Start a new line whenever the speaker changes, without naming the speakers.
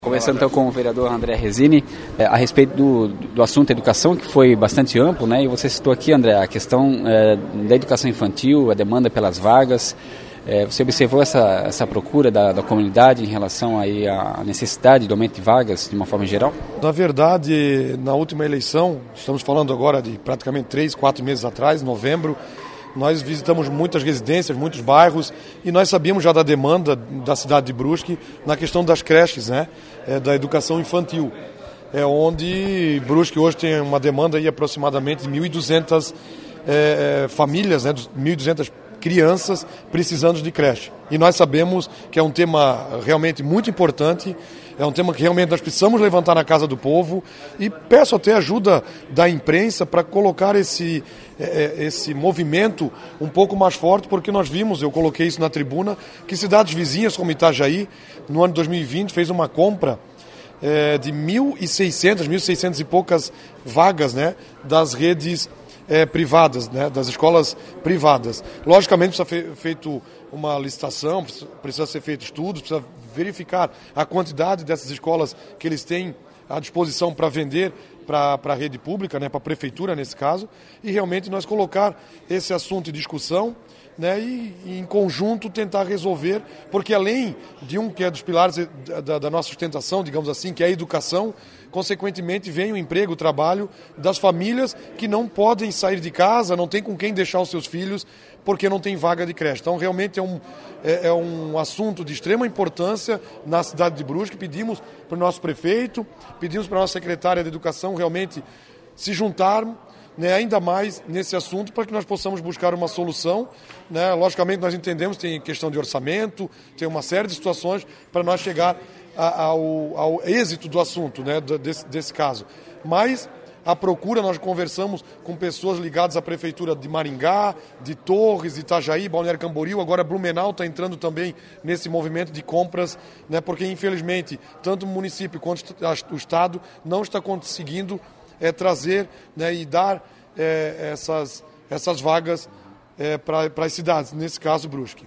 Conversando então com o vereador André Resini a respeito do assunto educação, que foi bastante amplo, né? E você citou aqui, André, a questão da educação infantil, a demanda pelas vagas. Você observou essa procura da comunidade em relação aí à necessidade do aumento de vagas de uma forma geral?
Na verdade, na última eleição, estamos falando agora de praticamente 3, 4 meses atrás, novembro, nós visitamos muitas residências, muitos bairros, e nós sabíamos já da demanda da cidade de Brusque na questão das creches, né? Da educação infantil. Onde Brusque hoje tem uma demanda aí aproximadamente de 1.200 famílias, né? 1.200 crianças precisando de creche. E nós sabemos que é um tema realmente muito importante, é um tema que realmente nós precisamos levantar na casa do povo, e peço até ajuda da imprensa para colocar esse movimento um pouco mais forte, porque nós vimos, eu coloquei isso na tribuna, que cidades vizinhas como Itajaí, no ano de 2020, fez uma compra de 1.600 e poucas vagas, né, das redes privadas, né, das escolas privadas. Logicamente precisa ser feito uma licitação, precisa ser feito estudos, precisa verificar a quantidade dessas escolas que eles têm à disposição para vender para a rede pública, né, para a prefeitura nesse caso, e realmente nós colocar esse assunto em discussão, né, e em conjunto tentar resolver, porque além de que é dos pilares da nossa sustentação, digamos assim, que é a educação, consequentemente vem o emprego, o trabalho das famílias que não podem sair de casa, não tem com quem deixar os seus filhos porque não tem vaga de creche. Então realmente é um assunto de extrema importância na cidade de Brusque. Pedimos para o nosso prefeito, pedimos para a nossa secretária de Educação realmente se juntar, né, ainda mais nesse assunto, para que nós possamos buscar uma solução, né? Logicamente nós entendemos, tem questão de orçamento, tem uma série de situações para nós chegar ao êxito do assunto, né, desse caso. Mas a procura, nós conversamos com pessoas ligadas à prefeitura de Maringá, de Torres, de Itajaí, Balneário Camboriú, agora Blumenau está entrando também nesse movimento de compras, né, porque infelizmente tanto o município quanto o estado não está conseguindo trazer, né, e dar essas vagas para as cidades, nesse caso Brusque.